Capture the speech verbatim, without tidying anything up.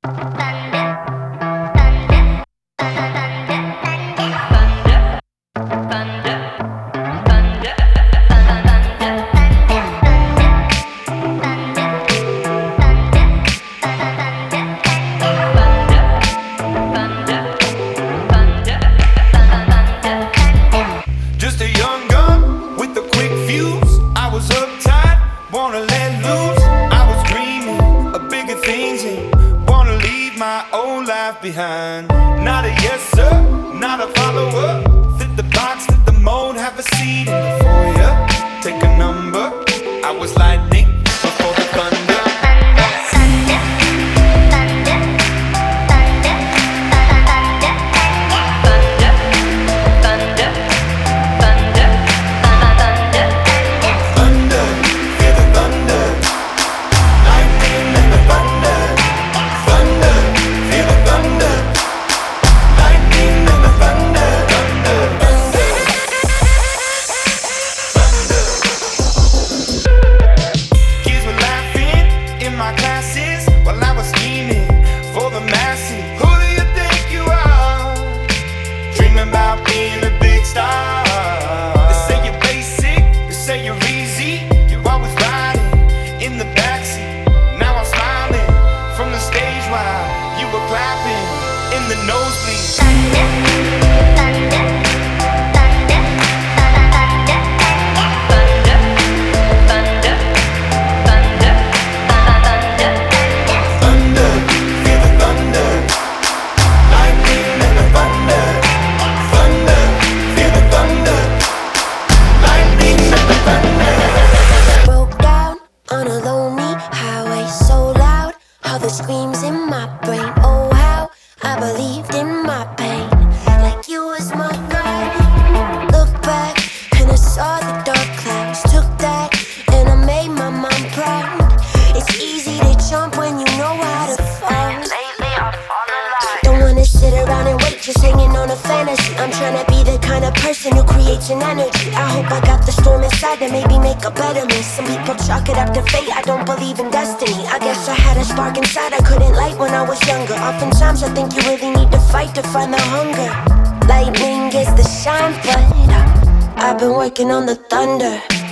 Just a young gun with a quick fuse. I was uptight, wanna let loose. I was dreaming of bigger things and wanna leave my old life behind. Not a yes sir, not a follower. Fit the box, fit the mold, have a seat in the foyer. Take a number. I was lightning before the thunder. The screams in my brain, oh how I believed in my pain, like you was my guide. Look back and I saw the dark clouds, took that and I made my mom proud. It's easy to jump when you know how to fall. Lately I've fallen alive. Don't wanna sit around and wait, just hanging on a fantasy. I'm tryna be the kind of person who creates an energy. I hope I got the storm inside to maybe make a better me. Some people chalk it up to fate, I don't believe in destiny. I guess I had a spark inside I couldn't light when I was younger. Oftentimes I think you really need to fight to find the hunger. Lightning gets the shine, but I've been working on the thunder.